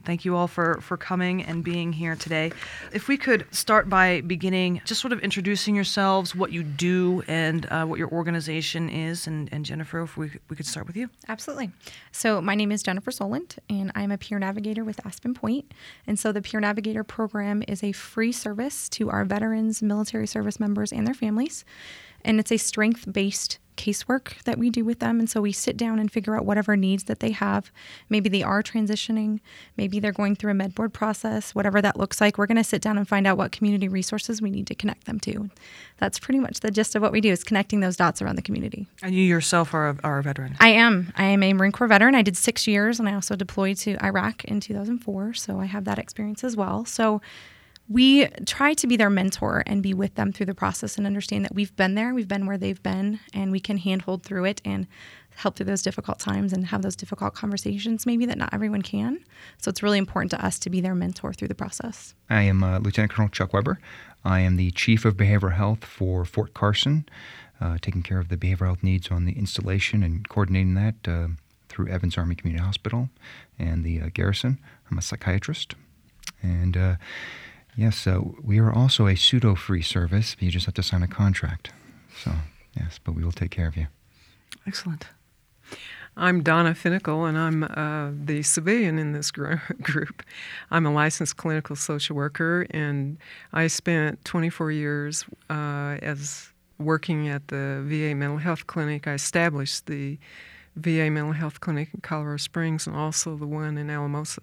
Thank you all for coming and being here today. If we could start by beginning, just sort of introducing yourselves, what you do, and what your organization is. And Jennifer, if we could start with you. Absolutely. So my name is Jennifer Soland, and I'm a peer navigator with Aspen Point. And so the Peer Navigator program is a free service to our veterans, military service members, and their families. And it's a strength-based casework that we do with them. And so we sit down and figure out whatever needs that they have. Maybe they are transitioning. Maybe they're going through a med board process, whatever that looks like. We're going to sit down and find out what community resources we need to connect them to. That's pretty much the gist of what we do, is connecting those dots around the community. And you yourself are a veteran. I am. I am a Marine Corps veteran. I did 6 years, and I also deployed to Iraq in 2004. So I have that experience as well. So we try to be their mentor and be with them through the process and understand that we've been there, we've been where they've been, and we can handhold through it and help through those difficult times and have those difficult conversations maybe that not everyone can. So it's really important to us to be their mentor through the process. I am Lieutenant Colonel Chuck Weber. I am the Chief of Behavioral Health for Fort Carson, taking care of the behavioral health needs on the installation and coordinating that through Evans Army Community Hospital and the garrison. I'm a psychiatrist. And yes, we are also a pseudo-free service. You just have to sign a contract. So, yes, but we will take care of you. Excellent. I'm Donna Finnicle, and I'm the civilian in this group. I'm a licensed clinical social worker, and I spent 24 years as working at the VA Mental Health Clinic. I established the VA Mental Health Clinic in Colorado Springs and also the one in Alamosa.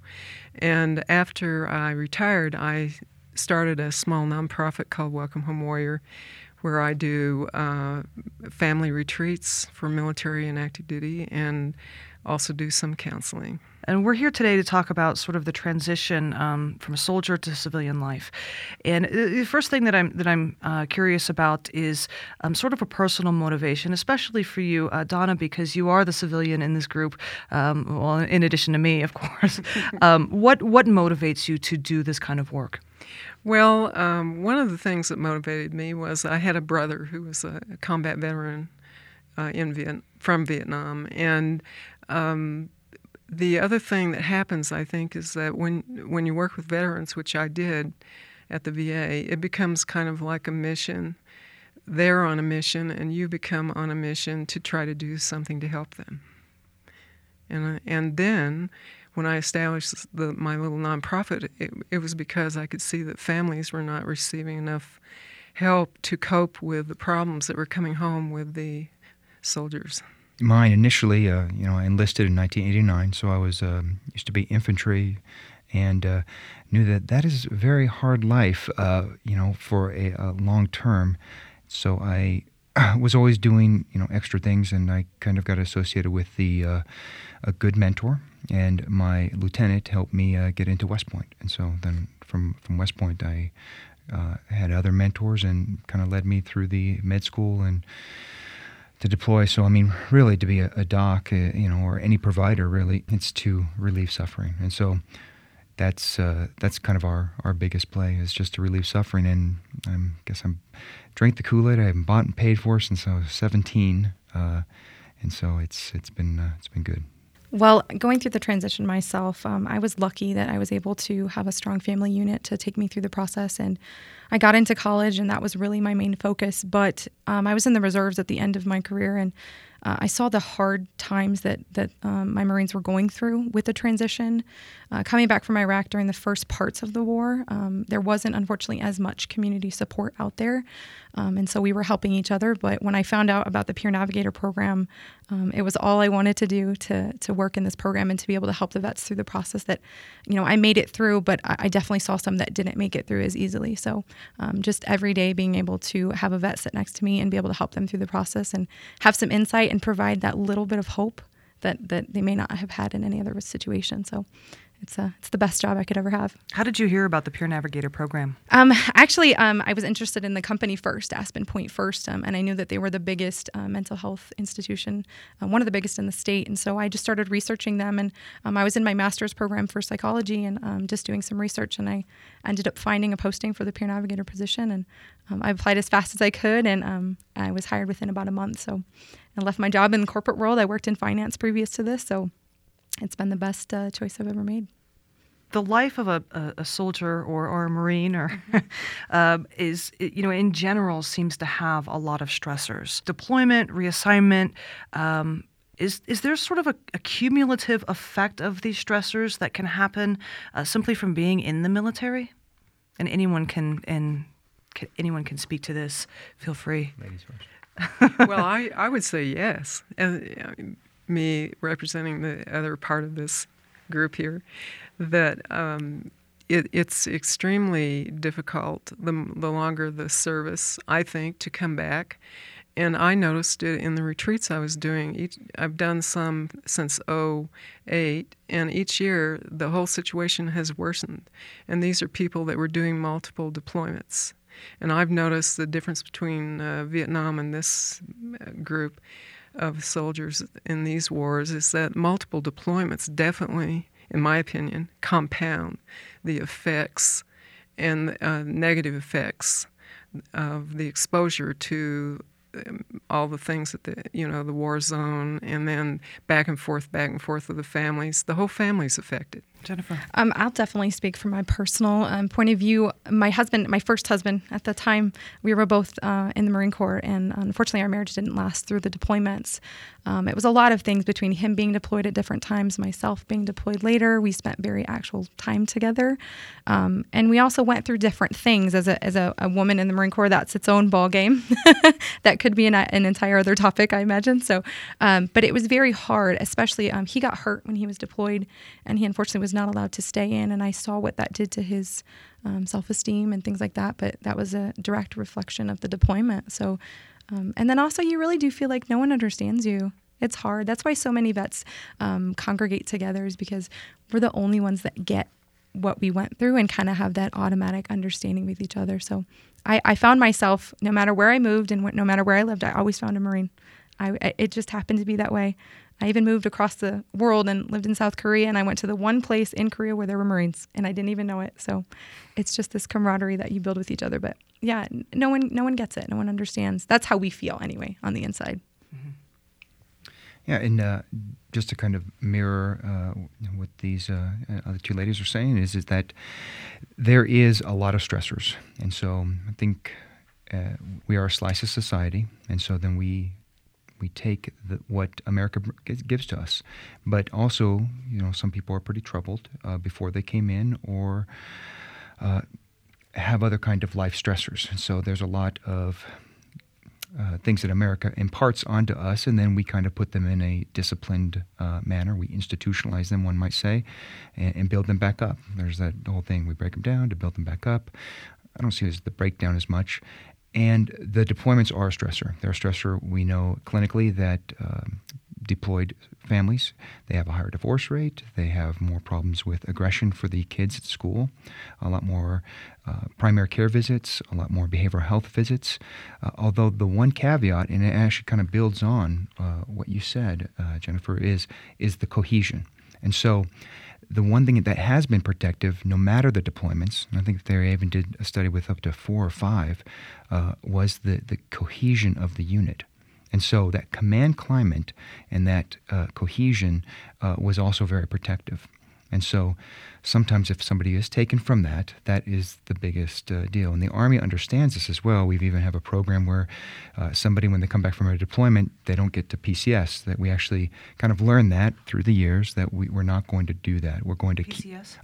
And after I retired, I started a small nonprofit called Welcome Home Warrior, where I do family retreats for military and active duty and also do some counseling. And we're here today to talk about sort of the transition from a soldier to civilian life. And the first thing that I'm curious about is sort of a personal motivation, especially for you, Donna, because you are the civilian in this group. Well, in addition to me, of course. What motivates you to do this kind of work? Well, one of the things that motivated me was I had a brother who was a combat veteran from Vietnam, and the other thing that happens, I think, is that when you work with veterans, which I did at the VA, it becomes kind of like a mission. They're on a mission, and you become on a mission to try to do something to help them. And then when I established my little nonprofit, it was because I could see that families were not receiving enough help to cope with the problems that were coming home with the soldiers. Mine initially, I enlisted in 1989, so I was used to be infantry, and knew that is a very hard life, for a long term. So I was always doing, extra things, and I kind of got associated with a good mentor, and my lieutenant helped me get into West Point, and so then from West Point, I had other mentors and kind of led me through the med school and to deploy. So, I mean, really to be a doc, or any provider, really, it's to relieve suffering. And so that's kind of our biggest play, is just to relieve suffering. And I guess I'm drank the Kool-Aid. I haven't bought and paid for since I was 17. And so it's been good. Well, going through the transition myself, I was lucky that I was able to have a strong family unit to take me through the process. And I got into college, and that was really my main focus. But I was in the reserves at the end of my career, and I saw the hard times that my Marines were going through with the transition. Coming back from Iraq during the first parts of the war, there wasn't, unfortunately, as much community support out there. And so we were helping each other. But when I found out about the Peer Navigator program, it was all I wanted to do to work in this program and to be able to help the vets through the process that, I made it through, but I definitely saw some that didn't make it through as easily. So just every day being able to have a vet sit next to me and be able to help them through the process and have some insight and provide that little bit of hope that they may not have had in any other situation. So it's the best job I could ever have. How did you hear about the Peer Navigator program? Actually, I was interested in the company first, Aspen Point first, and I knew that they were the biggest mental health institution, one of the biggest in the state. And so I just started researching them, and I was in my master's program for psychology and just doing some research, and I ended up finding a posting for the Peer Navigator position, and I applied as fast as I could, and I was hired within about a month. So I left my job in the corporate world. I worked in finance previous to this, so it's been the best choice I've ever made. the life of a soldier or a Marine or is, in general, seems to have a lot of stressors. Deployment, reassignment. Is there sort of a cumulative effect of these stressors that can happen simply from being in the military? And anyone can speak to this. Feel free. Ladies first. Well, I would say yes. And me representing the other part of this group here, that it's extremely difficult the longer the service, I think, to come back. And I noticed it in the retreats I was doing. I've done some since 2008, and each year the whole situation has worsened. And these are people that were doing multiple deployments. And I've noticed the difference between Vietnam and this group of soldiers in these wars is that multiple deployments definitely, in my opinion, compound the effects and negative effects of the exposure to all the things that the war zone, and then back and forth with the families. The whole family's affected. Jennifer? I'll definitely speak from my personal point of view. My first husband at the time, we were both in the Marine Corps, and unfortunately our marriage didn't last through the deployments. It was a lot of things between him being deployed at different times, myself being deployed later. We spent very actual time together. And we also went through different things. As a woman in the Marine Corps, that's its own ball game. That could be an entire other topic, I imagine. So, but it was very hard, especially he got hurt when he was deployed, and he unfortunately was not allowed to stay in, and I saw what that did to his self-esteem and things like that, but that was a direct reflection of the deployment. So, and then also you really do feel like no one understands you. It's hard. That's why so many vets congregate together, is because we're the only ones that get what we went through and kind of have that automatic understanding with each other. So I found myself, no matter where I moved and no matter where I lived, I always found a Marine. It just happened to be that way. I even moved across the world and lived in South Korea, and I went to the one place in Korea where there were Marines, and I didn't even know it. So it's just this camaraderie that you build with each other. But yeah, no one gets it. No one understands. That's how we feel anyway on the inside. Mm-hmm. Yeah, and just to kind of mirror what these other two ladies are saying is that there is a lot of stressors. And so I think we are a slice of society, and so then we take what America gives to us. But also, some people are pretty troubled before they came in, or have other kind of life stressors. And so there's a lot of things that America imparts onto us, and then we kind of put them in a disciplined manner. We institutionalize them, one might say, and build them back up. There's that whole thing. We break them down to build them back up. I don't see it as the breakdown as much. And the deployments are a stressor. They're a stressor. We know clinically that deployed families, they have a higher divorce rate. They have more problems with aggression for the kids at school, a lot more primary care visits, a lot more behavioral health visits. Although the one caveat, and it actually kind of builds on what you said, Jennifer, is the cohesion. And so the one thing that has been protective, no matter the deployments, and I think they even did a study with up to 4 or 5, was the cohesion of the unit. And so that command climate and that cohesion was also very protective. And so sometimes if somebody is taken from that, that is the biggest deal. And the Army understands this as well. We've even have a program where somebody, when they come back from a deployment, they don't get to PCS, that we actually kind of learn that through the years, that we're not going to do that. We're going to PCS?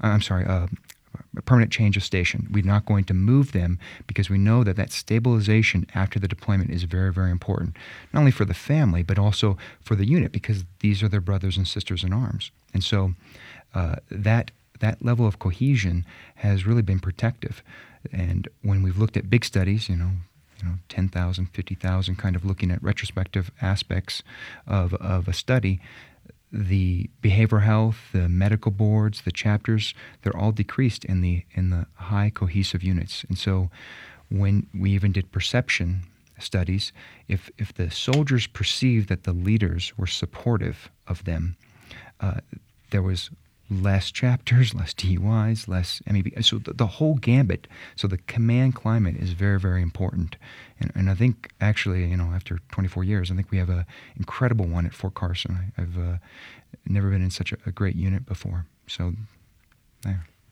A permanent change of station. We're not going to move them because we know that stabilization after the deployment is very, very important, not only for the family, but also for the unit, because these are their brothers and sisters in arms. And so that level of cohesion has really been protective. And when we've looked at big studies, 10,000, 50,000, kind of looking at retrospective aspects of a study, the behavioral health, the medical boards, the chapters, they're all decreased in the high cohesive units. And so when we even did perception studies, if the soldiers perceived that the leaders were supportive of them, there was less chapters, less DUIs, less MEB. So the whole gambit. So the command climate is very, very important. And I think actually, after 24 years, I think we have an incredible one at Fort Carson. I've never been in such a great unit before. So there.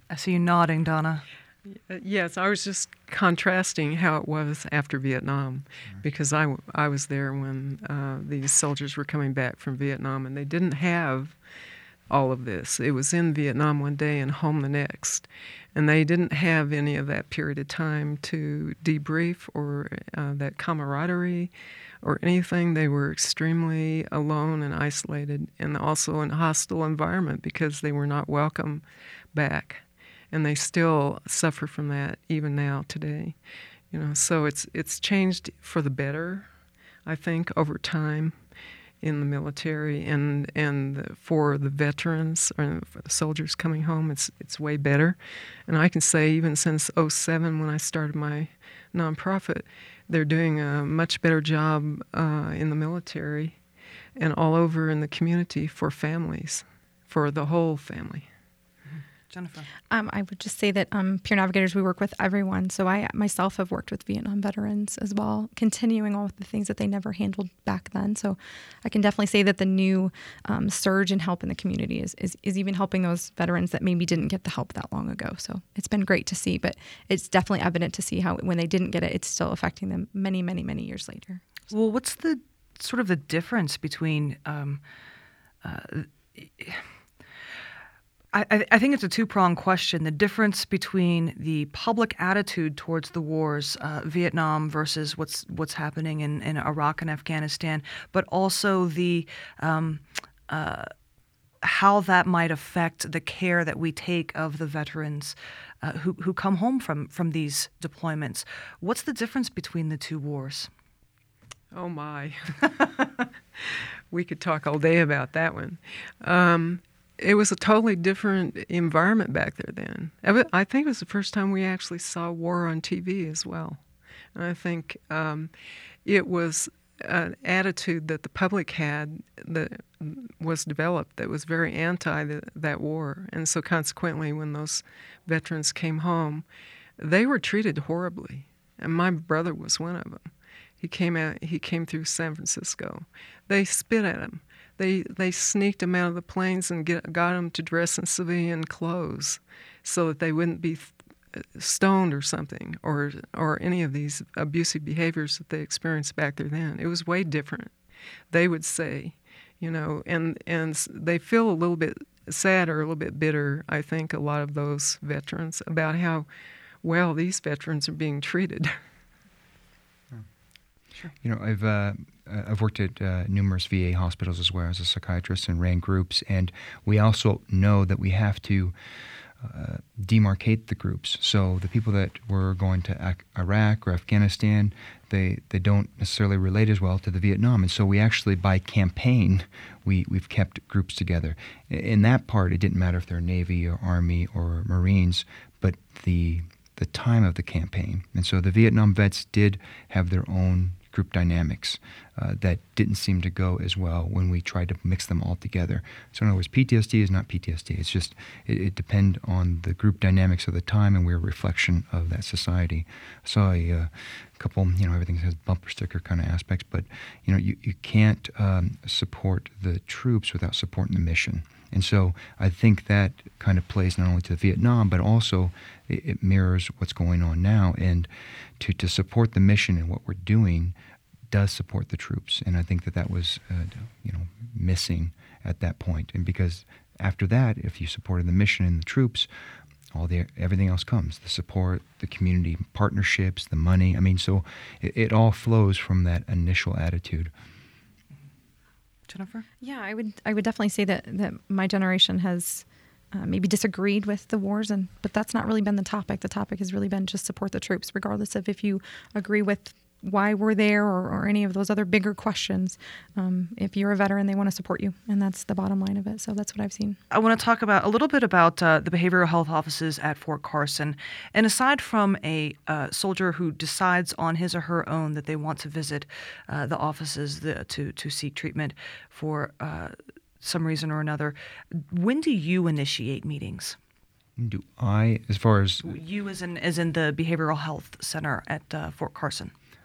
I see you nodding, Donna. Yes, I was just contrasting how it was after Vietnam, because I was there when these soldiers were coming back from Vietnam, and they didn't have all of this. It was in Vietnam one day and home the next, and they didn't have any of that period of time to debrief or that camaraderie or anything. They were extremely alone and isolated, and also in a hostile environment because they were not welcome back. And they still suffer from that even now today, So it's changed for the better, I think, over time in the military, and for the veterans or for the soldiers coming home, it's way better. And I can say even since 2007, when I started my nonprofit, they're doing a much better job in the military and all over in the community for families, for the whole family. Jennifer. I would just say that Peer Navigators, we work with everyone. So I myself have worked with Vietnam veterans as well, continuing all of the things that they never handled back then. So I can definitely say that the new surge in help in the community is even helping those veterans that maybe didn't get the help that long ago. So it's been great to see, but it's definitely evident to see how when they didn't get it, it's still affecting them many, many, many years later. Well, what's the sort of the difference between I think it's a two-pronged question. The difference between the public attitude towards the wars, Vietnam versus what's happening in Iraq and Afghanistan, but also the how that might affect the care that we take of the veterans who come home from these deployments. What's the difference between the two wars? Oh my, we could talk all day about that one. It was a totally different environment back there then. I think it was the first time we actually saw war on TV as well. And I think it was an attitude that the public had that was developed that was very anti that war. And so consequently, when those veterans came home, they were treated horribly. And my brother was one of them. He came through San Francisco. They spit at him. They sneaked him out of the planes and got him to dress in civilian clothes so that they wouldn't be stoned or something, or any of these abusive behaviors that they experienced back there then. It was way different. They would say, and they feel a little bit sad or a little bit bitter, I think, a lot of those veterans, about how well these veterans are being treated. Sure. I've worked at numerous VA hospitals as well as a psychiatrist and ran groups, and we also know that we have to demarcate the groups. So the people that were going to Iraq or Afghanistan, they don't necessarily relate as well to the Vietnam, and so we actually, by campaign, we've kept groups together. In that part, it didn't matter if they're Navy or Army or Marines, but the time of the campaign. And so the Vietnam vets did have their own group dynamics that didn't seem to go as well when we tried to mix them all together. So in other words, PTSD is not PTSD. It's just, it depends on the group dynamics of the time, and we're a reflection of that society. I saw a couple, everything has bumper sticker kind of aspects, but you can't support the troops without supporting the mission. And so I think that kind of plays not only to Vietnam, but also it mirrors what's going on now. And to support the mission and what we're doing does support the troops. And I think that was, missing at that point. And because after that, if you supported the mission and the troops, everything else comes. The support, the community partnerships, the money. So it all flows from that initial attitude. Jennifer? Yeah, I would definitely say that my generation has maybe disagreed with the wars, but that's not really been the topic. The topic has really been just support the troops, regardless of if you agree with why we're there or any of those other bigger questions. If you're a veteran, they want to support you, and that's the bottom line of it. So that's what I've seen. I want to talk a little bit about the behavioral health offices at Fort Carson. And aside from a soldier who decides on his or her own that they want to visit the offices to seek treatment for some reason or another, when do you initiate meetings? Do I, as far as... You as in the Behavioral Health Center at Fort Carson.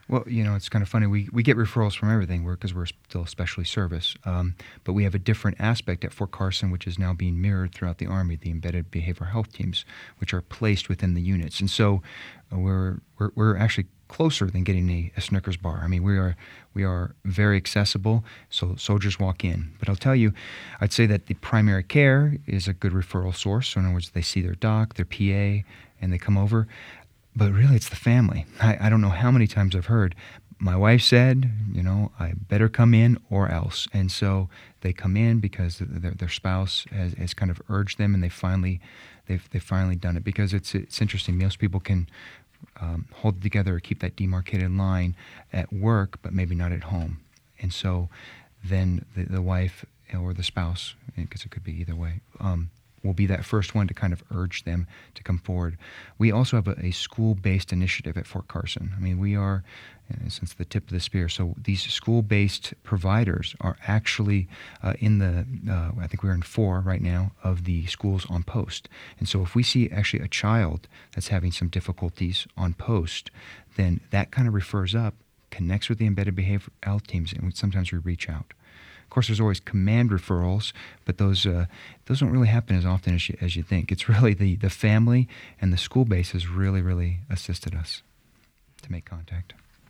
Well, it's kind of funny. We get referrals from everything because we're still a specialty service. But we have a different aspect at Fort Carson, which is now being mirrored throughout the Army, the embedded behavioral health teams, which are placed within the units. And so we're actually closer than getting a Snickers bar. I mean, we are very accessible, so soldiers walk in. But I'll tell you, I'd say that the primary care is a good referral source. So in other words, they see their doc, their PA, and they come over. But really, it's the family. I don't know how many times I've heard, my wife said, I better come in or else. And so they come in because their spouse has kind of urged them, and they've finally done it. Because it's interesting. Most people can hold it together or keep that demarcated line at work, but maybe not at home. And so then the wife or the spouse, because it could be either way, will be that first one to kind of urge them to come forward. We also have a school-based initiative at Fort Carson. I mean, we are, in a sense, the tip of the spear. So these school-based providers are actually in the, I think we're in 4 right now, of the schools on post. And so if we see actually a child that's having some difficulties on post, then that kind of refers up, connects with the embedded behavioral health teams, and sometimes we reach out. Of course, there's always command referrals, but those don't really happen as often as you think. It's really the family and the school base has really, really assisted us to make contact.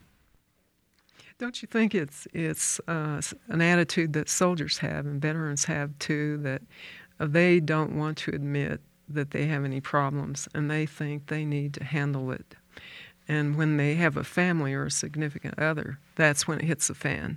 Don't you think it's an attitude that soldiers have and veterans have too, that they don't want to admit that they have any problems and they think they need to handle it. And when they have a family or a significant other, that's when it hits the fan.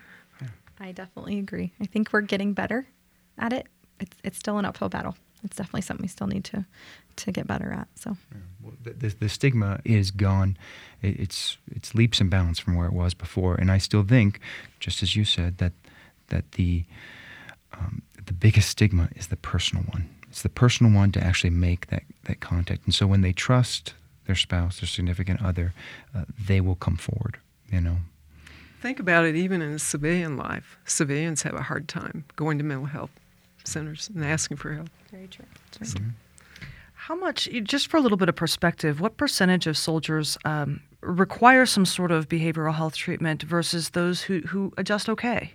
I definitely agree. I think we're getting better at it. It's still an uphill battle. It's definitely something we still need to get better at. So, well, the stigma is gone. It's leaps and bounds from where it was before. And I still think, just as you said, that the biggest stigma is the personal one. It's the personal one to actually make that contact. And so when they trust their spouse, their significant other, they will come forward. Think about it even in civilian life. Civilians have a hard time going to mental health centers and asking for help. Very true. How much, just for a little bit of perspective, what percentage of soldiers require some sort of behavioral health treatment versus those who adjust okay?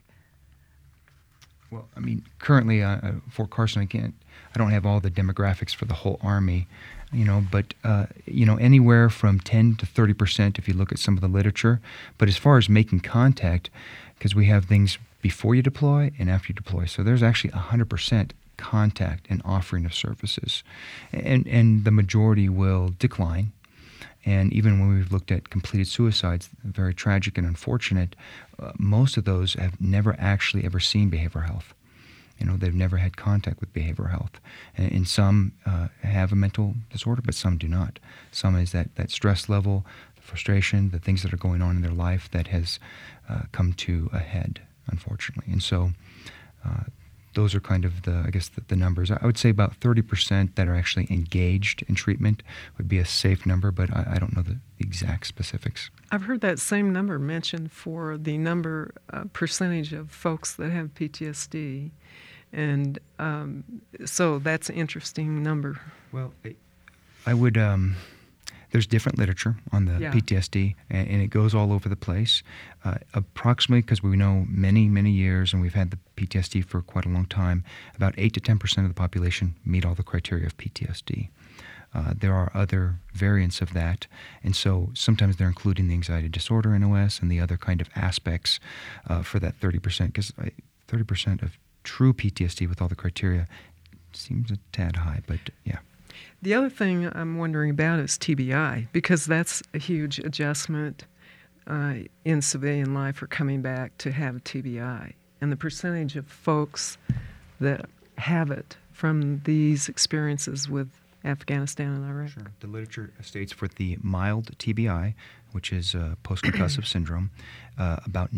Well, I mean, currently, Fort Carson, I don't have all the demographics for the whole Army, but anywhere from 10 to 30% if you look at some of the literature. But as far as making contact, because we have things before you deploy and after you deploy, so there's actually 100% contact and offering of services, and the majority will decline. And even when we've looked at completed suicides, very tragic and unfortunate, most of those have never actually ever seen behavioral health. They've never had contact with behavioral health. And some have a mental disorder, but some do not. Some is that stress level, the frustration, the things that are going on in their life that has come to a head, unfortunately. And so those are kind of the numbers. I would say about 30% that are actually engaged in treatment would be a safe number, but I don't know the exact specifics. I've heard that same number mentioned for the percentage of folks that have PTSD. And so that's an interesting number. Well, I would, there's different literature on the PTSD, and it goes all over the place. Approximately, because we know many, many years, and we've had the PTSD for quite a long time, about 8 to 10% of the population meet all the criteria of PTSD. There are other variants of that, and so sometimes they're including the anxiety disorder in OS and the other kind of aspects for that 30%, because 30% of true PTSD with all the criteria seems a tad high, but yeah. The other thing I'm wondering about is TBI, because that's a huge adjustment in civilian life for coming back to have TBI. And the percentage of folks that have it from these experiences with Afghanistan and Iraq. Sure. The literature states for the mild TBI, which is post-concussive syndrome, about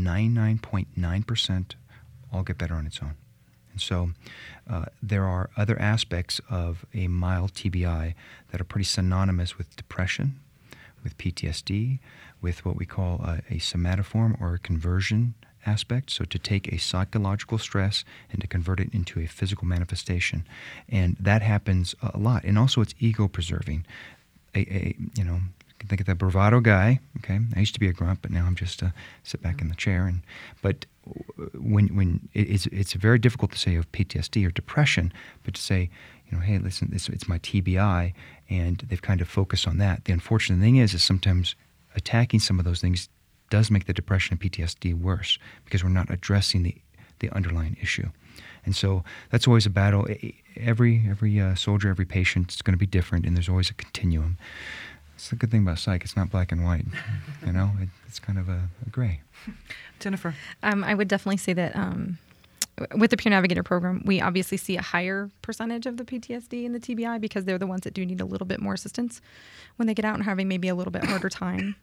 99.9% all get better on its own. And so there are other aspects of a mild TBI that are pretty synonymous with depression, with PTSD, with what we call a somatoform or a conversion aspect, so to take a psychological stress and to convert it into a physical manifestation. And that happens a lot. And also it's ego preserving. You can can think of the bravado guy. Okay, I used to be a grunt, but now I'm just sit back in the chair. But when it's very difficult to say you have PTSD or depression, but to say, hey, listen, it's my TBI, and they've kind of focused on that. The unfortunate thing is sometimes attacking some of those things does make the depression and PTSD worse because we're not addressing the underlying issue. And so that's always a battle. Every soldier, every patient is going to be different, and there's always a continuum. It's the good thing about psych. It's not black and white. It's kind of a gray. Jennifer? I would definitely say that with the Peer Navigator program, we obviously see a higher percentage of the PTSD and the TBI because they're the ones that do need a little bit more assistance when they get out and having maybe a little bit harder time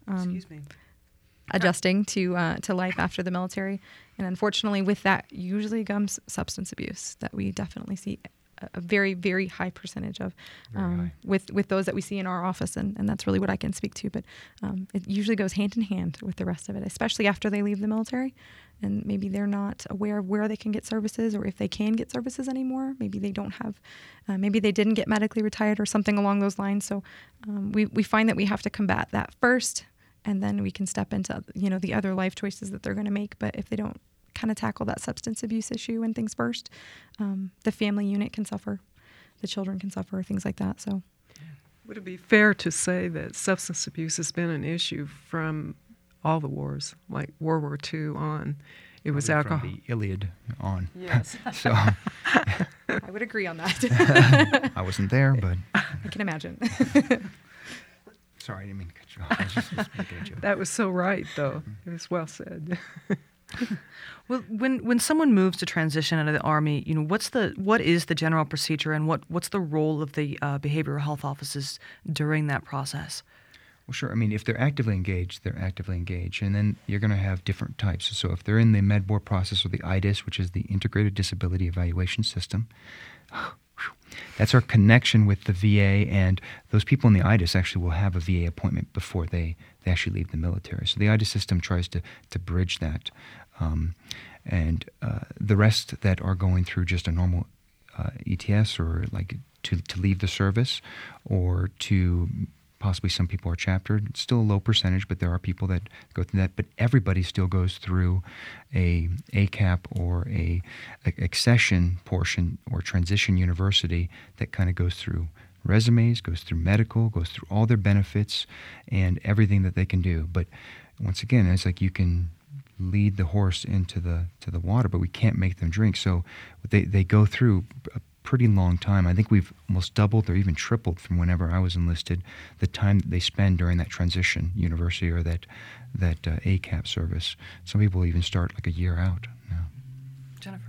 adjusting to life after the military. And unfortunately, with that usually comes substance abuse that we definitely see a very, very high percentage of with those that we see in our office. And that's really what I can speak to. But it usually goes hand in hand with the rest of it, especially after they leave the military. And maybe they're not aware of where they can get services or if they can get services anymore. Maybe they don't have, maybe they didn't get medically retired or something along those lines. So we find that we have to combat that first, and then we can step into, the other life choices that they're going to make. But if they don't kind of tackle that substance abuse issue and things first, the family unit can suffer, the children can suffer, things like that. So, would it be fair to say that substance abuse has been an issue from all the wars, like World War II on? It was alcohol. From the Iliad on. Yes. So I would agree on that. I wasn't there, but I can imagine. Sorry, I didn't mean to cut you off. I was just making a joke. That was so right, though. It was well said. Well, when someone moves to transition out of the Army, what is the general procedure, and what's the role of the behavioral health offices during that process? Well, sure. I mean, if they're actively engaged, they're actively engaged. And then you're going to have different types. So if they're in the MedBoard process or the IDIS, which is the Integrated Disability Evaluation System, that's our connection with the VA. And those people in the IDIS actually will have a VA appointment before they actually leave the military. So the IDIS system tries to bridge that. And the rest that are going through just a normal ETS or like to leave the service or to possibly some people are chaptered. It's still a low percentage, but there are people that go through that. But everybody still goes through a ACAP or a accession portion or transition university that kind of goes through resumes, goes through medical, goes through all their benefits and everything that they can do. But once again, it's like you can lead the horse into the water, but we can't make them drink. So they go through a pretty long time. I think we've almost doubled or even tripled from whenever I was enlisted, the time that they spend during that transition university or that ACAP service. Some people even start like a year out now. Jennifer?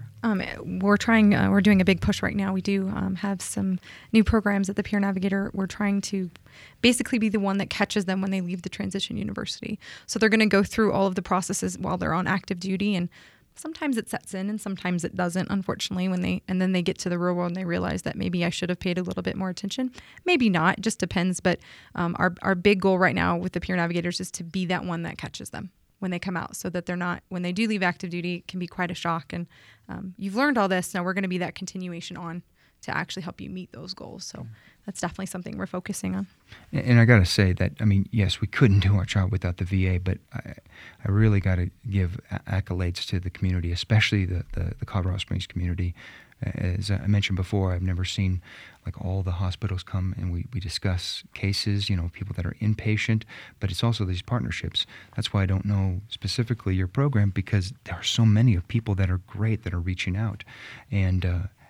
We're doing a big push right now. We do have some new programs at the Peer Navigator. We're trying to basically be the one that catches them when they leave the transition university. So they're going to go through all of the processes while they're on active duty, and sometimes it sets in and sometimes it doesn't, unfortunately, and then they get to the real world and they realize that maybe I should have paid a little bit more attention. Maybe not, it just depends. But our big goal right now with the Peer Navigators is to be that one that catches them when they come out, so that they're not, when they do leave active duty, it can be quite a shock. And you've learned all this, now we're going to be that continuation on to actually help you meet those goals. So that's definitely something we're focusing on. And I got to say that, I mean, yes, we couldn't do our job without the VA, but I really got to give accolades to the community, especially the Colorado Springs community. As I mentioned before, I've never seen like all the hospitals come and we discuss cases, people that are inpatient, but it's also these partnerships. That's why I don't know specifically your program, because there are so many of people that are great that are reaching out. And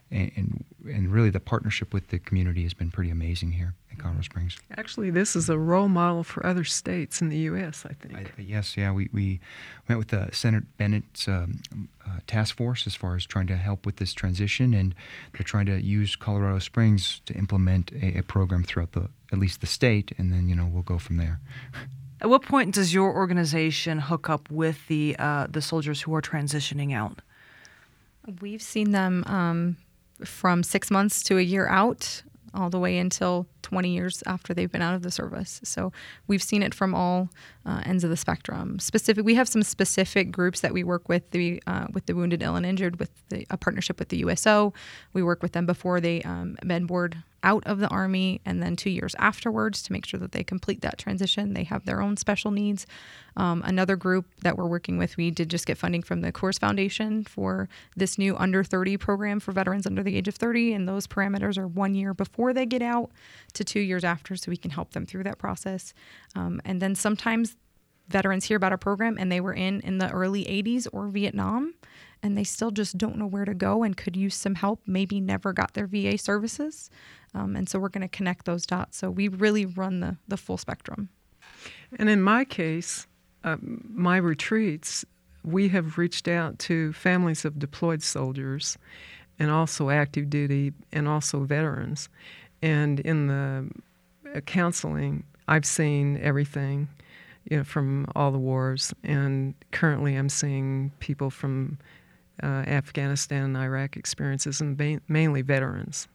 really the partnership with the community has been pretty amazing here in Colorado Springs. Actually, this is a role model for other states in the U.S., I think. Yes, yeah. We met with Senator Bennett's task force as far as trying to help with this transition, and they're trying to use Colorado Springs to implement a program throughout at least the state, and then, we'll go from there. At what point does your organization hook up with the soldiers who are transitioning out? We've seen them from 6 months to a year out, all the way until 20 years after they've been out of the service. So we've seen it from all ends of the spectrum. We have some specific groups that we work with the Wounded, Ill, and Injured, with a partnership with the USO. We work with them before they MedBoard out of the Army and then 2 years afterwards to make sure that they complete that transition. They have their own special needs. Another group that we're working with, we did just get funding from the Coors Foundation for this new under 30 program for veterans under the age of 30. And those parameters are 1 year before they get out to 2 years after, so we can help them through that process. And then sometimes veterans hear about our program and they were in the early 80s or Vietnam, and they still just don't know where to go and could use some help, maybe never got their VA services. And so we're going to connect those dots. So we really run the full spectrum. And in my case, my retreats, we have reached out to families of deployed soldiers and also active duty and also veterans. And in the counseling, I've seen everything, from all the wars. And currently I'm seeing people from Afghanistan and Iraq experiences, and mainly veterans.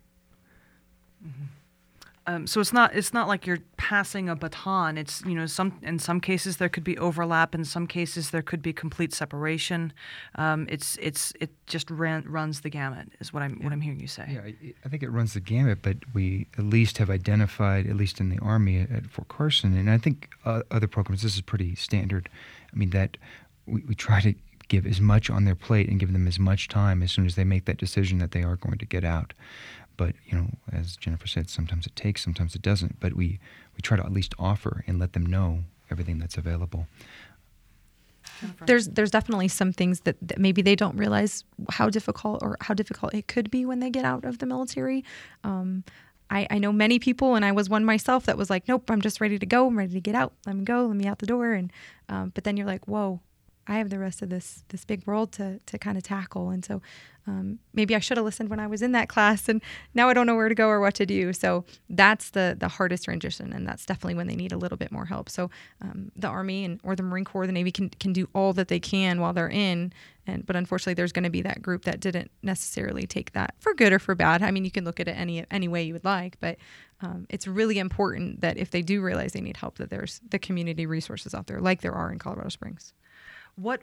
Mm-hmm. So it's not like you're passing a baton. It's in some cases there could be overlap. In some cases there could be complete separation. It just runs the gamut is what I'm hearing you say. Yeah, I think it runs the gamut, but we at least have identified, at least in the Army at Fort Carson, and I think other programs, this is pretty standard. I mean, that we try to give as much on their plate and give them as much time as soon as they make that decision that they are going to get out. But, as Jennifer said, sometimes it takes, sometimes it doesn't. But we try to at least offer and let them know everything that's available. There's definitely some things that maybe they don't realize how difficult it could be when they get out of the military. I know many people, and I was one myself, that was like, nope, I'm just ready to go. I'm ready to get out. Let me go. Let me out the door. And but then you're like, whoa, I have the rest of this big world to kind of tackle. And so maybe I should have listened when I was in that class, and now I don't know where to go or what to do. So that's the hardest transition, and that's definitely when they need a little bit more help. So the Army or the Marine Corps, the Navy can do all that they can while they're in, but unfortunately there's going to be that group that didn't necessarily take that for good or for bad. I mean, you can look at it any way you would like, but it's really important that if they do realize they need help, that there's the community resources out there like there are in Colorado Springs. What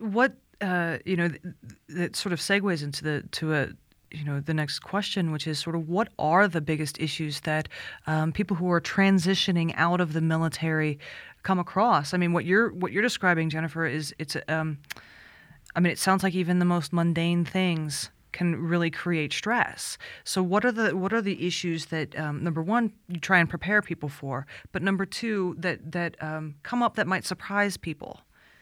that sort of segues into the next question, which is sort of what are the biggest issues that people who are transitioning out of the military come across? I mean, what you're describing, Jennifer, it sounds like even the most mundane things can really create stress. So what are the issues that number one, you try and prepare people for, but number two, that come up that might surprise people?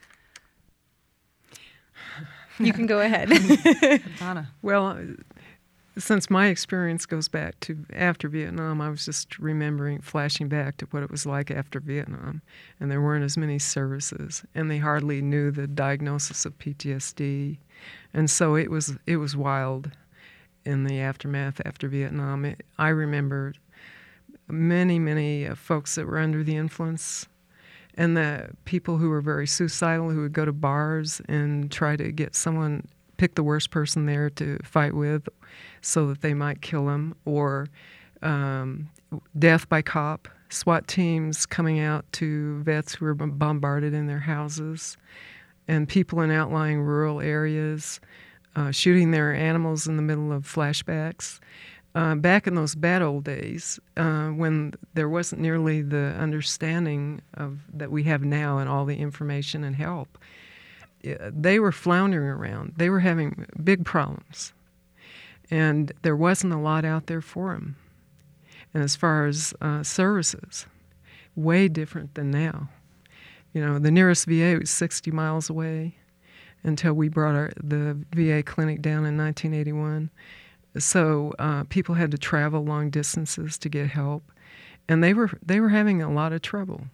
You can go ahead. Donna. Well, since my experience goes back to after Vietnam, I was just flashing back to what it was like after Vietnam. And there weren't as many services, and they hardly knew the diagnosis of PTSD. And so it was wild in the aftermath after Vietnam. I remember many folks that were under the influence, and the people who were very suicidal, who would go to bars and try to pick the worst person there to fight with so that they might kill him, or death by cop, SWAT teams coming out to vets who were bombarded in their houses, and people in outlying rural areas shooting their animals in the middle of flashbacks. Back in those bad old days, when there wasn't nearly the understanding that we have now and all the information and help, they were floundering around. They were having big problems, and there wasn't a lot out there for them. And as far as services, way different than now. The nearest VA was 60 miles away until we brought the VA clinic down in 1981. So people had to travel long distances to get help, and they were having a lot of trouble.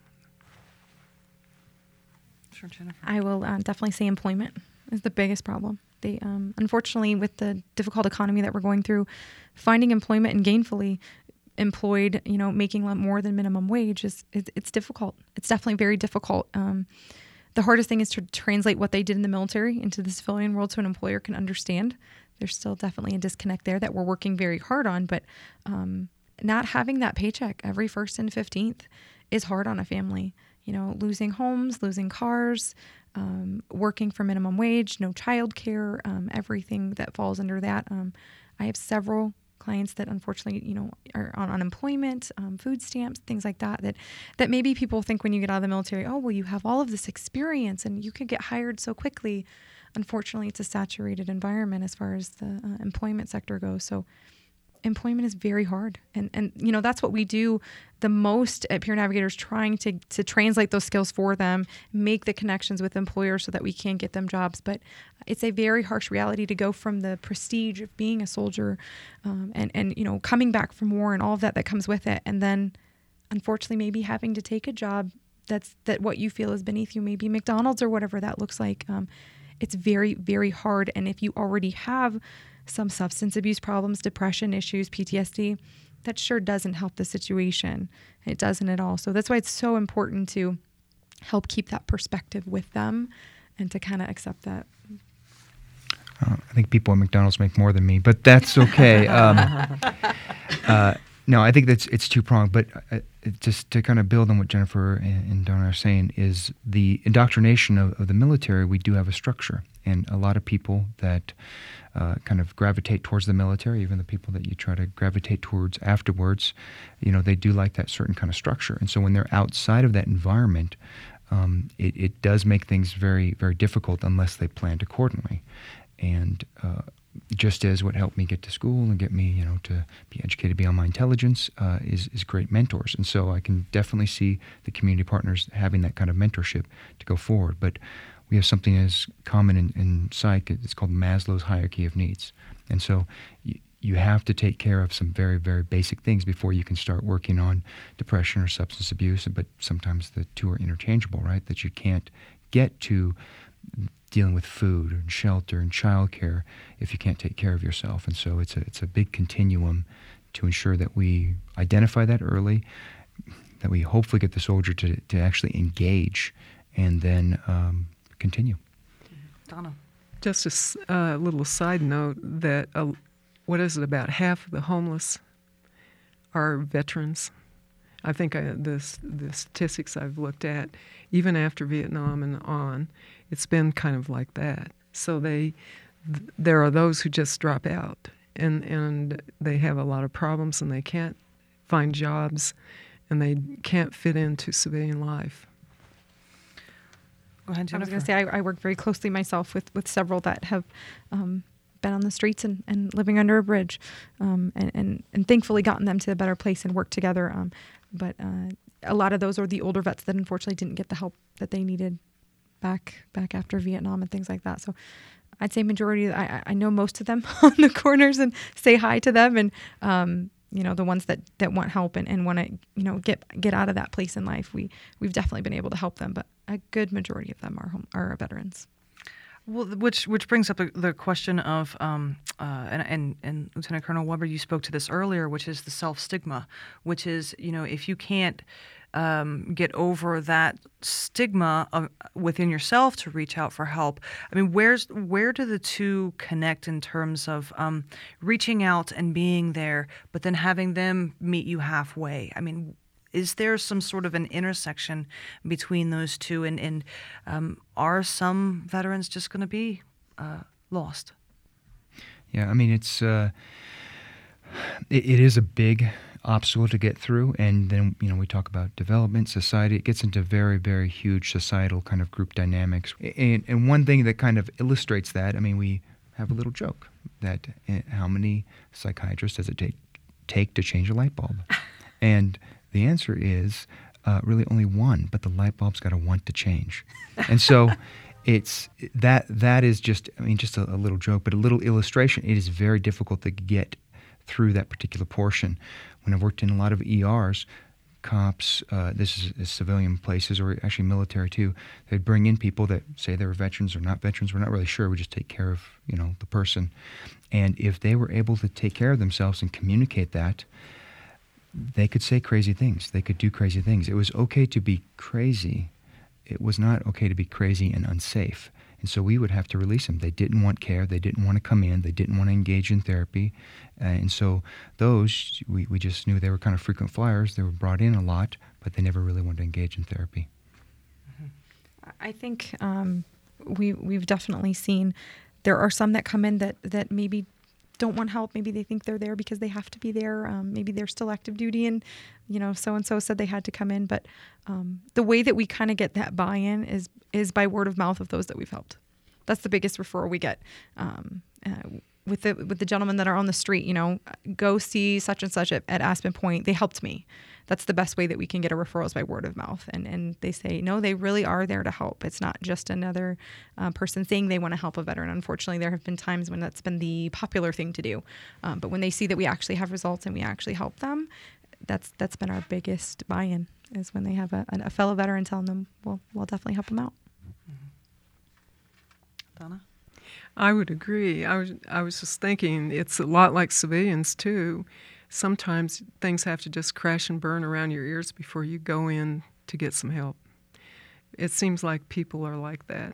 Sure, Jennifer. I will definitely say employment is the biggest problem. They unfortunately, with the difficult economy that we're going through, finding employment and gainfully employed, making more than minimum wage it's difficult. It's definitely very difficult. The hardest thing is to translate what they did in the military into the civilian world so an employer can understand. There's still definitely a disconnect there that we're working very hard on, but not having that paycheck every 1st and 15th is hard on a family. Losing homes, losing cars, working for minimum wage, no child care, everything that falls under that. I have several clients that unfortunately, are on unemployment, food stamps, things like that, that maybe people think when you get out of the military, oh, well, you have all of this experience and you could get hired so quickly. Unfortunately, it's a saturated environment as far as the employment sector goes. So employment is very hard. And that's what we do the most at Peer Navigators, trying to translate those skills for them, make the connections with employers so that we can get them jobs. But it's a very harsh reality to go from the prestige of being a soldier and coming back from war and all of that comes with it. And then unfortunately, maybe having to take a job that what you feel is beneath you, maybe McDonald's or whatever that looks like. It's very, very hard. And if you already have some substance abuse problems, depression issues, PTSD, that sure doesn't help the situation. It doesn't at all. So that's why it's so important to help keep that perspective with them and to kind of accept that. I think people at McDonald's make more than me, but that's okay. No, I think it's two-pronged, but just to kind of build on what Jennifer and Donna are saying is the indoctrination of the military. We do have a structure, and a lot of people that kind of gravitate towards the military, even the people that you try to gravitate towards afterwards, they do like that certain kind of structure. And so when they're outside of that environment, it does make things very, very difficult unless they planned accordingly. And just as what helped me get to school and get me, to be educated beyond my intelligence is great mentors. And so I can definitely see the community partners having that kind of mentorship to go forward. But we have something as common in psych. It's called Maslow's hierarchy of needs. And so you have to take care of some very, very basic things before you can start working on depression or substance abuse. But sometimes the two are interchangeable, right? That you can't get to dealing with food and shelter and childcare if you can't take care of yourself. And so it's a big continuum to ensure that we identify that early, that we hopefully get the soldier to actually engage and then continue. Donna. Just a little side note that about half of the homeless are veterans. I think the statistics I've looked at, even after Vietnam and on, it's been kind of like that. So there are those who just drop out, and they have a lot of problems, and they can't find jobs, and they can't fit into civilian life. Go ahead, Jennifer. I was going to say I work very closely myself with several that have been on the streets and living under a bridge, and thankfully gotten them to a better place and worked together. But a lot of those are the older vets that unfortunately didn't get the help that they needed back after Vietnam and things like that. So I'd say majority, I know most of them on the corners and say hi to them, and the ones that want help and want to get out of that place in life, we've definitely been able to help them, but a good majority of them are veterans. Well, which brings up the question of, and Lieutenant Colonel Weber, you spoke to this earlier, which is the self-stigma, which is, if you can't get over that stigma within yourself to reach out for help, I mean, where do the two connect in terms of reaching out and being there, but then having them meet you halfway? I mean, is there some sort of an intersection between those two, and are some veterans just going to be lost? Yeah, I mean, it is a big obstacle to get through, and then we talk about development, society. It gets into very, very huge societal kind of group dynamics. And one thing that kind of illustrates that, I mean, we have a little joke that how many psychiatrists does it take to change a light bulb? And the answer is really only one, but the light bulb's got to want to change. And so it's that is just a little joke, but a little illustration. It is very difficult to get through that particular portion. When I've worked in a lot of ERs, cops, this is civilian places, or actually military too, they'd bring in people that say they were veterans or not veterans. We're not really sure. We just take care of, the person. And if they were able to take care of themselves and communicate that, they could say crazy things. They could do crazy things. It was okay to be crazy. It was not okay to be crazy and unsafe. And so we would have to release them. They didn't want care. They didn't want to come in. They didn't want to engage in therapy. And so those, we just knew they were kind of frequent flyers. They were brought in a lot, but they never really wanted to engage in therapy. I think we've definitely seen there are some that come in that maybe don't want help. Maybe they think they're there because they have to be there. Maybe they're still active duty and, so-and-so said they had to come in. But the way that we kind of get that buy-in is by word of mouth of those that we've helped. That's the biggest referral we get. With the gentlemen that are on the street, go see such and such at Aspen Point. They helped me. That's the best way that we can get a referral is by word of mouth. And they say, no, they really are there to help. It's not just another person saying they want to help a veteran. Unfortunately, there have been times when that's been the popular thing to do. But when they see that we actually have results and we actually help them, that's been our biggest buy-in, is when they have a fellow veteran telling them, we'll definitely help them out. Donna? I would agree. I was just thinking it's a lot like civilians too. Sometimes things have to just crash and burn around your ears before you go in to get some help. It seems like people are like that.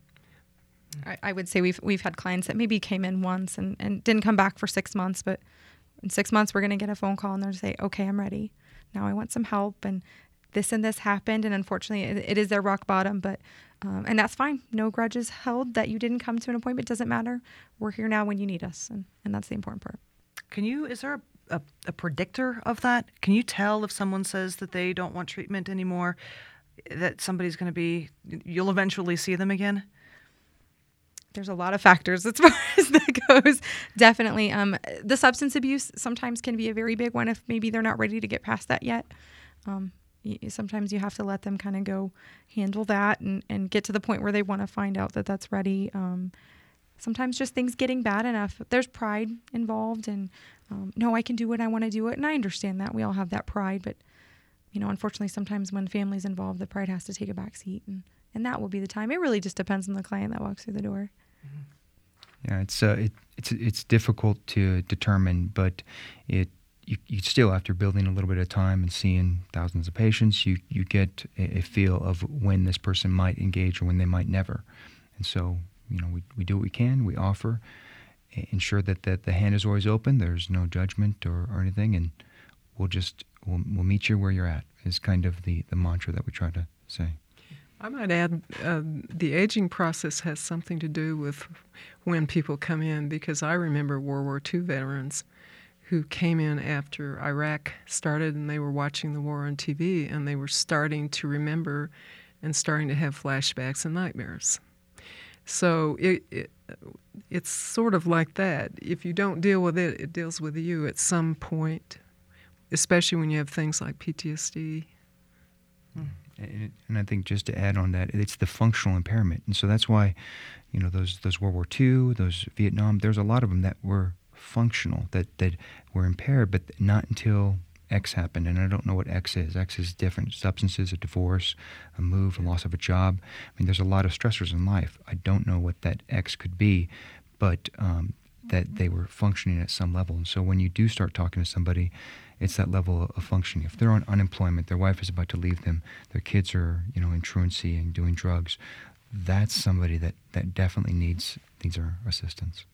I would say we've had clients that maybe came in once and didn't come back for 6 months, but in 6 months we're going to get a phone call and they'll say, okay, I'm ready. Now I want some help, and this happened, and unfortunately it is their rock bottom, but and that's fine. No grudges held that you didn't come to an appointment. Doesn't matter. We're here now when you need us, and that's the important part. Is there a predictor of that? Can you tell if someone says that they don't want treatment anymore, that somebody's going to be, you'll eventually see them again? There's a lot of factors as far as that goes. Definitely. The substance abuse sometimes can be a very big one if maybe they're not ready to get past that yet. Sometimes you have to let them kind of go handle that and get to the point where they want to find out that that's ready. Sometimes just things getting bad enough. There's pride involved, and no, I can do it. I want to do it. And I understand that. We all have that pride. But, unfortunately, sometimes when family's involved, the pride has to take a back seat. And that will be the time. It really just depends on the client that walks through the door. Yeah, it's difficult to determine, but you still, after building a little bit of time and seeing thousands of patients, you get a feel of when this person might engage or when they might never. And so, we do what we can. We offer, ensure that the hand is always open. There's no judgment or anything, and we'll meet you where you're at is kind of the mantra that we try to say. I might add the aging process has something to do with when people come in, because I remember World War II veterans who came in after Iraq started and they were watching the war on TV and they were starting to remember and starting to have flashbacks and nightmares. So it's sort of like that. If you don't deal with it, it deals with you at some point, especially when you have things like PTSD. And I think just to add on that, it's the functional impairment. And so that's why, those World War II, those Vietnam, there's a lot of them that were functional, that were impaired, but not until X happened. And I don't know what X is. X is different. Substances, a divorce, a move, a loss of a job. I mean, there's a lot of stressors in life. I don't know what that X could be, but that they were functioning at some level. And so when you do start talking to somebody, it's that level of functioning. If they're on unemployment, their wife is about to leave them, their kids are, in truancy and doing drugs, that's somebody that definitely needs our assistance.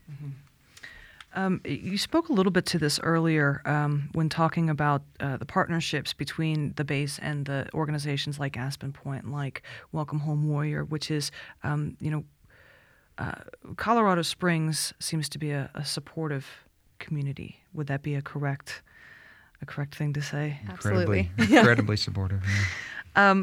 Mm-hmm. You spoke a little bit to this earlier when talking about the partnerships between the base and the organizations like Aspen Point, like Welcome Home Warrior, which is, Colorado Springs seems to be a supportive community. Would that be a correct thing to say? Absolutely. Incredibly supportive. Yeah.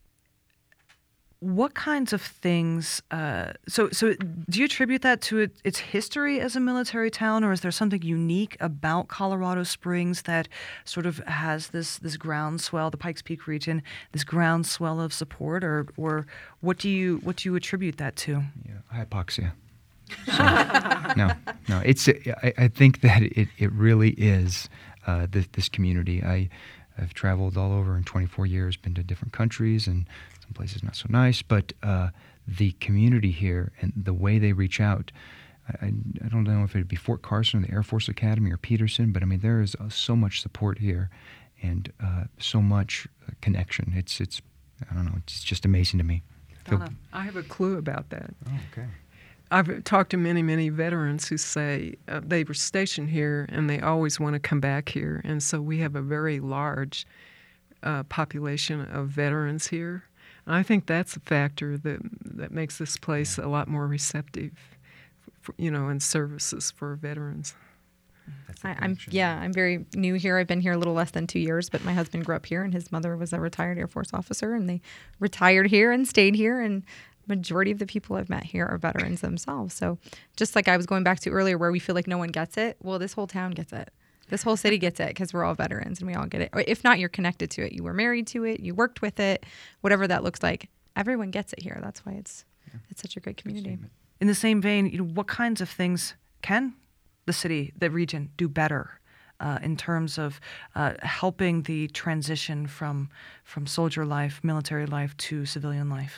What kinds of things? So do you attribute that to its history as a military town, or is there something unique about Colorado Springs that sort of has this groundswell, the Pikes Peak region, this groundswell of support, or what do you attribute that to? Yeah, hypoxia. So, no. It's. I think that it really is this community. I've traveled all over in 24 years, been to different countries and some places not so nice, but the community here and the way they reach out, I don't know if it would be Fort Carson or the Air Force Academy or Peterson, but I mean, there is so much support here and so much connection. It's I don't know, it's just amazing to me. I have a clue about that. Oh, okay. I've talked to many, many veterans who say they were stationed here and they always want to come back here. And so we have a very large population of veterans here. And I think that's a factor that makes this place a lot more receptive and services for veterans. I'm very new here. I've been here a little less than 2 years, but my husband grew up here, and his mother was a retired Air Force officer, and they retired here and stayed here. And majority of the people I've met here are veterans themselves. So just like I was going back to earlier, where we feel like no one gets it, well, this whole town gets it. This whole city gets it because we're all veterans and we all get it. Or if not, you're connected to it. You were married to it. You worked with it. Whatever that looks like, everyone gets it here. That's why it's such a great community. In the same vein, what kinds of things can the city, the region, do better in terms of helping the transition from soldier life, military life, to civilian life?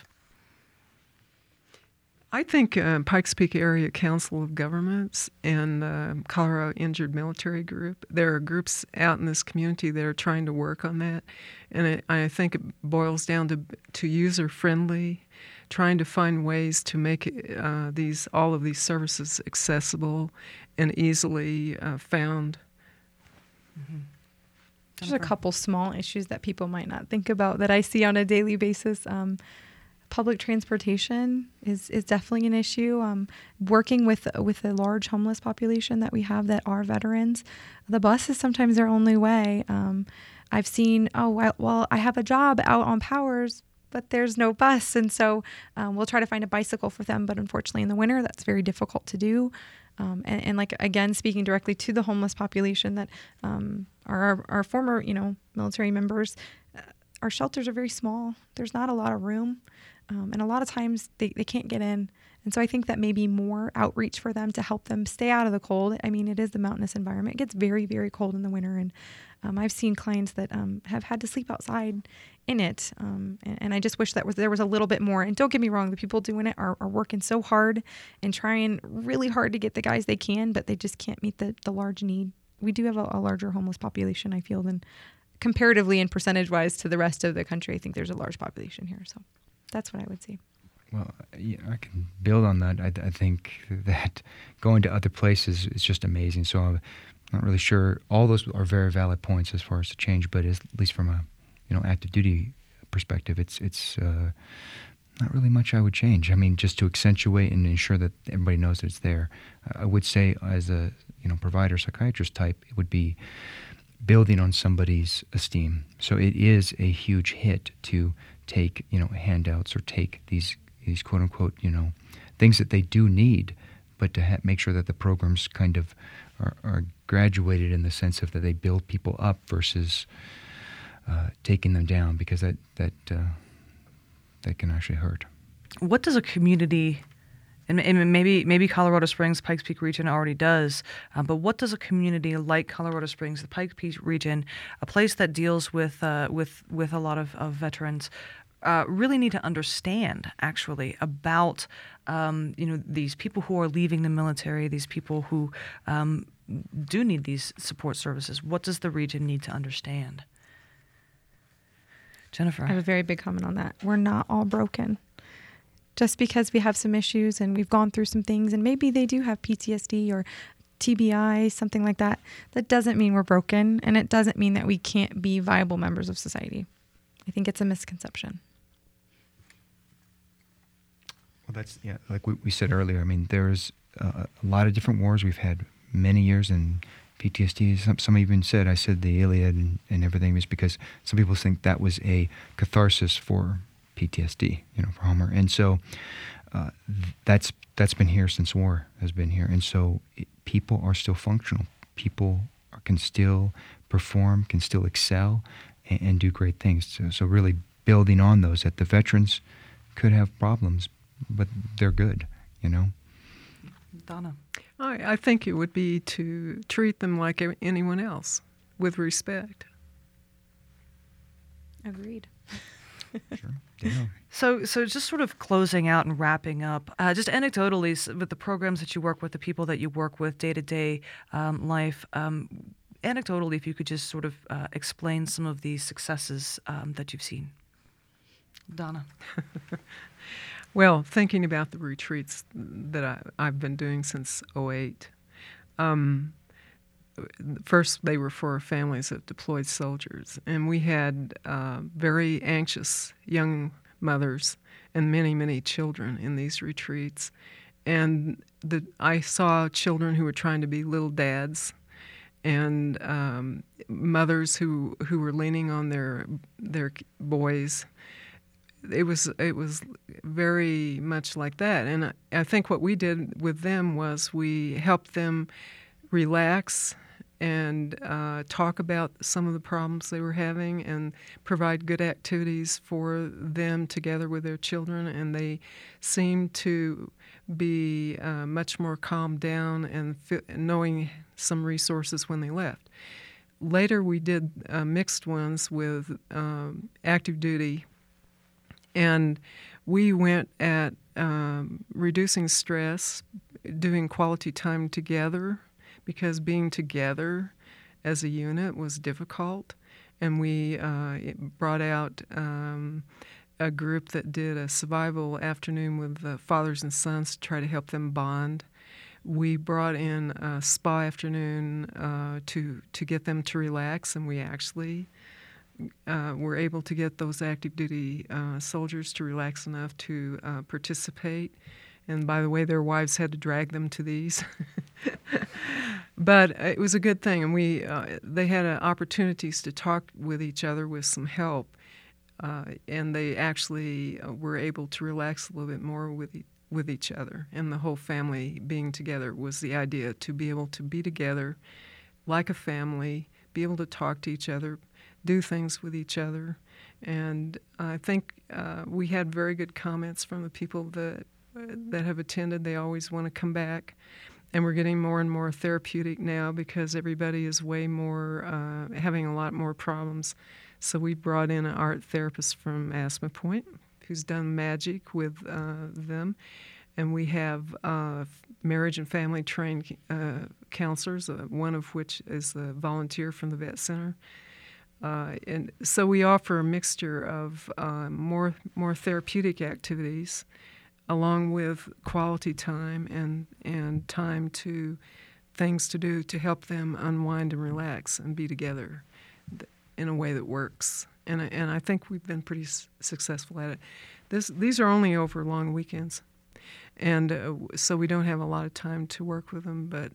I think Pikes Peak Area Council of Governments and Colorado Injured Military Group, there are groups out in this community that are trying to work on that. And I think it boils down to user-friendly, trying to find ways to make all of these services accessible and easily found. Mm-hmm. There's a couple small issues that people might not think about that I see on a daily basis. Public transportation is definitely an issue. Working with a large homeless population that we have that are veterans, the bus is sometimes their only way. I've seen, I have a job out on Powers, but there's no bus. And so we'll try to find a bicycle for them. But unfortunately, in the winter, that's very difficult to do. And like, again, speaking directly to the homeless population that are our former, military members, our shelters are very small. There's not a lot of room. And a lot of times they can't get in. And so I think that maybe more outreach for them to help them stay out of the cold. I mean, it is the mountainous environment. It gets very, very cold in the winter. And I've seen clients that have had to sleep outside in it. And I just wish there was a little bit more. And don't get me wrong, the people doing it are working so hard and trying really hard to get the guys they can, but they just can't meet the large need. We do have a larger homeless population, I feel, than comparatively and percentage-wise to the rest of the country. I think there's a large population here. So that's what I would say. Well, I can build on that. I think that going to other places is just amazing. So I'm not really sure. All those are very valid points as far as the change, but at least from a active duty perspective, it's not really much I would change. I mean, just to accentuate and ensure that everybody knows that it's there. I would say, as a provider, psychiatrist type, it would be building on somebody's esteem. So it is a huge hit to take handouts or take these quote unquote things that they do need, but to make sure that the programs kind of are graduated in the sense of that they build people up versus taking them down, because that can actually hurt. What does a community, and maybe Colorado Springs, Pikes Peak region already does, but what does a community like Colorado Springs, the Pikes Peak region, a place that deals with a lot of veterans, really need to understand actually about these people who are leaving the military, these people who do need these support services? What does the region need to understand? Jennifer. I have a very big comment on that. We're not all broken. Just because we have some issues and we've gone through some things, and maybe they do have PTSD or TBI, something like that, that doesn't mean we're broken, and it doesn't mean that we can't be viable members of society. I think it's a misconception. Well, that's, like we said earlier, I mean, there's a lot of different wars. We've had many years, and PTSD, some even said, I said the Iliad and everything, is because some people think that was a catharsis for PTSD, for Homer. And so that's been here since war has been here. And so people are still functional. People can still perform, can still excel, and do great things. So really building on those, that the veterans could have problems, but they're good, Donna. I think it would be to treat them like anyone else, with respect. Agreed. Sure. Yeah. So just sort of closing out and wrapping up, just anecdotally, with the programs that you work with, the people that you work with, day-to-day life, anecdotally, if you could just sort of explain some of these successes that you've seen. Donna. Well, thinking about the retreats that I've been doing since 2008, first they were for families of deployed soldiers, and we had very anxious young mothers and many, many children in these retreats. And I saw children who were trying to be little dads, and mothers who were leaning on their boys. It was very much like that, and I think what we did with them was we helped them relax and talk about some of the problems they were having and provide good activities for them together with their children, and they seemed to be much more calmed down and knowing some resources when they left. Later we did mixed ones with active duty, and we went at reducing stress, doing quality time together, because being together as a unit was difficult. And we brought out a group that did a survival afternoon with the fathers and sons to try to help them bond. We brought in a spa afternoon to get them to relax, and we actually were able to get those active duty soldiers to relax enough to participate. And by the way, their wives had to drag them to these. But it was a good thing, and they had opportunities to talk with each other with some help, and they actually were able to relax a little bit more with each other. And the whole family being together was the idea, to be able to be together like a family, be able to talk to each other, do things with each other. And I think we had very good comments from the people that have attended. They always want to come back. And we're getting more and more therapeutic now because everybody is way more, having a lot more problems. So we brought in an art therapist from Asthma Point who's done magic with them. And we have marriage and family trained counselors, one of which is a volunteer from the Vet Center. And so we offer a mixture of more therapeutic activities, along with quality time and time to things to do to help them unwind and relax and be together in a way that works. And I think we've been pretty successful at it. These are only over long weekends, and so we don't have a lot of time to work with them, but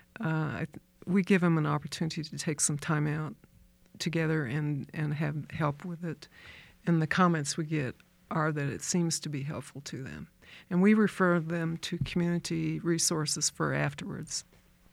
we give them an opportunity to take some time out together and have help with it. And the comments we get are that it seems to be helpful to them. And we refer them to community resources for afterwards.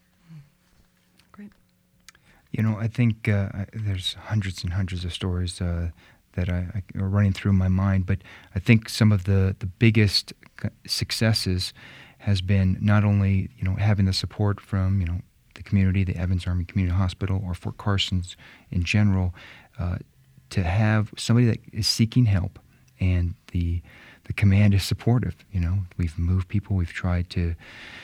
Great. You know, I think there's hundreds and hundreds of stories that are running through my mind, but I think some of the biggest successes has been not only, having the support from, the community, the Evans Army Community Hospital, or Fort Carson's in general, to have somebody that is seeking help, and the command is supportive. We've moved people, we've tried to,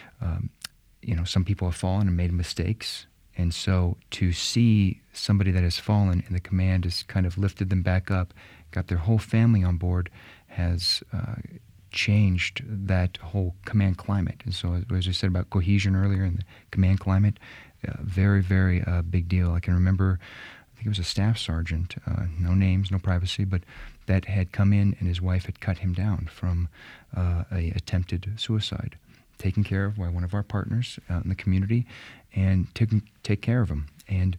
some people have fallen and made mistakes. And so to see somebody that has fallen and the command has kind of lifted them back up, got their whole family on board, has changed that whole command climate. And so, as I said about cohesion earlier in the command climate, very, very big deal. I can remember, I think it was a staff sergeant, no names, no privacy, but that had come in and his wife had cut him down from a attempted suicide, taken care of by one of our partners out in the community, and take care of him. And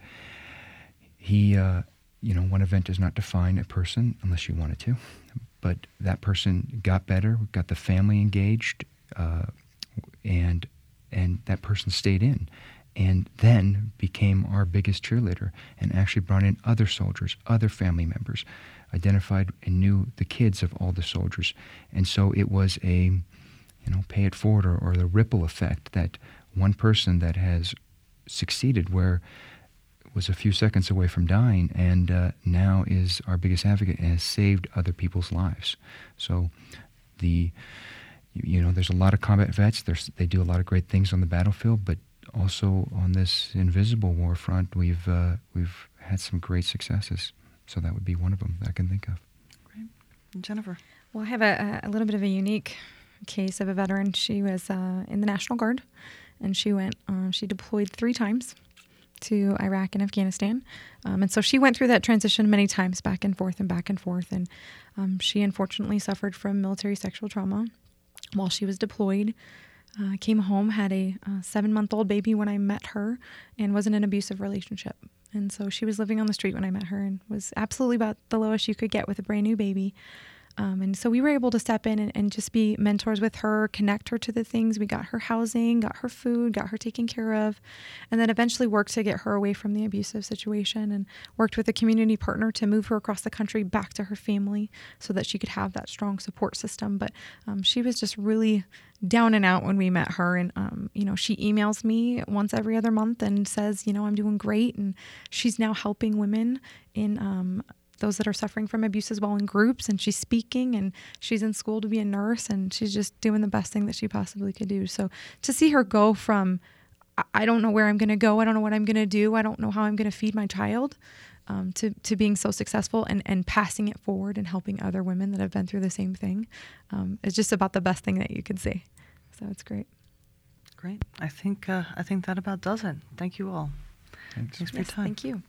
he, one event does not define a person unless you want it to, but that person got better, got the family engaged, and that person stayed in, and then became our biggest cheerleader, and actually brought in other soldiers, other family members, identified and knew the kids of all the soldiers. And so it was a pay it forward, or the ripple effect, that one person that has succeeded where was a few seconds away from dying, and now is our biggest advocate and has saved other people's lives. So there's a lot of combat vets. They do a lot of great things on the battlefield, but also on this invisible war front, we've had some great successes. So that would be one of them that I can think of. Great. And Jennifer? Well, I have a little bit of a unique case of a veteran. She was in the National Guard, and she deployed 3 times to Iraq and Afghanistan. And so she went through that transition many times, back and forth. And she unfortunately suffered from military sexual trauma while she was deployed. Came home, had a 7-month-old baby when I met her, and was in an abusive relationship. And so she was living on the street when I met her and was absolutely about the lowest you could get with a brand new baby. And so we were able to step in and just be mentors with her, connect her to the things. We got her housing, got her food, got her taken care of, and then eventually worked to get her away from the abusive situation and worked with a community partner to move her across the country back to her family so that she could have that strong support system. But she was just really down and out when we met her. And, she emails me once every other month and says, I'm doing great. And she's now helping women in those that are suffering from abuse as well in groups, and she's speaking, and she's in school to be a nurse, and she's just doing the best thing that she possibly could do. So to see her go from, I don't know where I'm going to go, I don't know what I'm going to do, I don't know how I'm going to feed my child, to being so successful and passing it forward and helping other women that have been through the same thing, is just about the best thing that you could see. So it's great. Great. I think that about does it. Thank you all. Thanks. Thanks for your time. Thank you.